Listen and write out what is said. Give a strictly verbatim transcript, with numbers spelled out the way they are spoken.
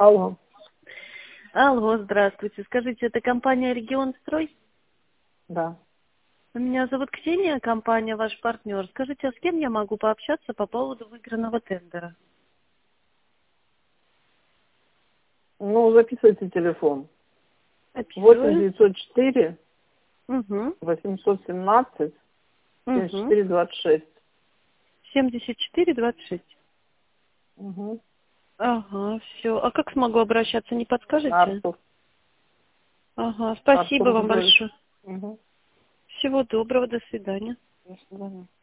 Алло. Алло, здравствуйте. Скажите, это компания «Регион Строй»? Да. Меня зовут Ксения, компания ваш партнер. Скажите, а с кем я могу пообщаться по поводу выигранного тендера? Ну, записывайте телефон. восемь Записываю. девятьсот четыре Угу. восемьсот семнадцать семьдесят Угу. четыре двадцать шесть. семьдесят четыре двадцать шесть. Угу. Ага, все. А как смогу обращаться, не подскажете? Артур. Ага, спасибо Артур вам Григорьевич. большое. Угу. Всего доброго, до свидания. До свидания.